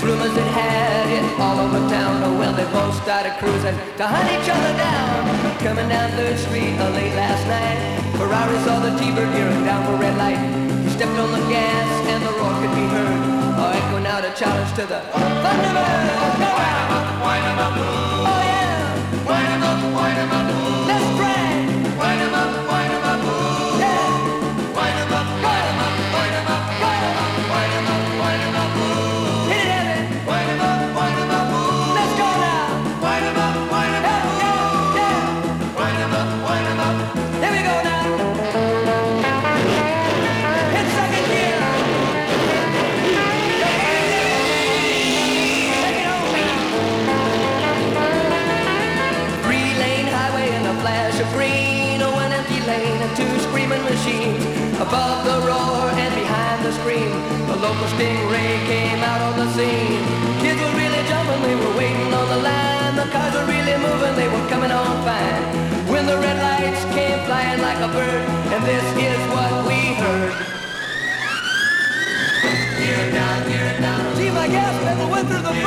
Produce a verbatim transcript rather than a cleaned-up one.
rumors that had it all over town. Oh well, they both started cruising to hunt each other down. Coming down third Street uh, late last night, Ferrari saw the T-Bird gearing down for red light. He stepped on the gas and the roar could be heard, oh, echoing out a challenge to the Thunderbird. Wind 'em up, wind 'em up, ooh. Oh yeah. Wind 'em up, wind 'em up, ooh. Let's brag. Wind 'em up, wind 'em up, ooh. Yeah. Wind 'em up, wind 'em up, wind 'em up, wind 'em up, wind 'em up, wind 'em up, ooh. Hit it, Evan. Wind 'em up, wind 'em up, ooh. Let's go now. Wind 'em up, wind 'em up, Yeah, yeah, yeah. wind 'em up, wind 'em up. Here we go now. Hit second gear. Take it home now. Three-lane highway and a flash of green. Oh, an empty lane and two screaming machines. Above the roar and behind the scream, the local stingray came out on the scene. Kids were really jumping, they were waiting on the line. The cars were really moving, they were coming on fine. When the red lights came flying like a bird, and this is what we heard. Gear down, gear down. See my gas pedal went through the